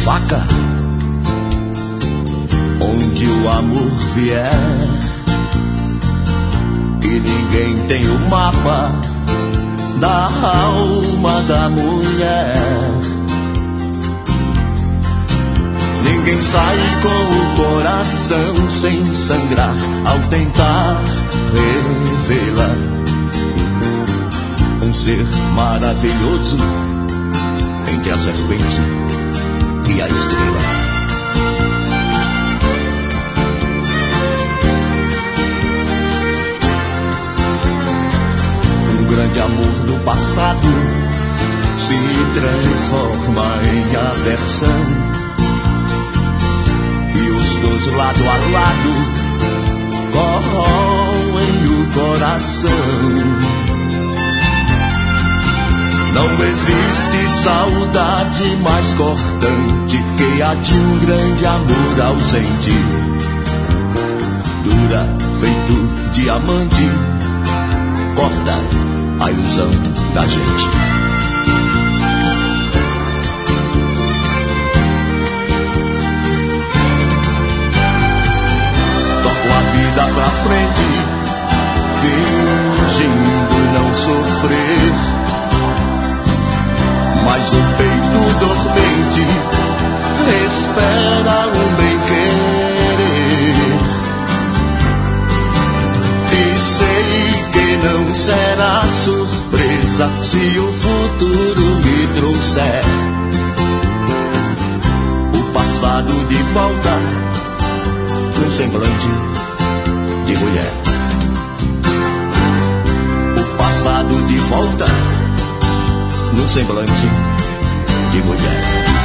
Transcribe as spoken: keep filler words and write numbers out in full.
faca, onde o amor vier, e ninguém tem o mapa da alma da mulher. Ninguém sai com o coração sem sangrar ao tentar revelar um ser maravilhoso entre a serpente e a estrela. Um grande amor do passado se transforma em aversão, e os dois lado a lado corroem o coração. Não existe saudade mais cortante que a de um grande amor ausente. Dura feito diamante, corta a ilusão da gente. Toco a vida pra frente, fingindo não sofrer, mas o peito dormente espera um bem-querer. E sei que não será surpresa se o futuro me trouxer o passado de volta num semblante de mulher. O passado de volta num semblante de mulher.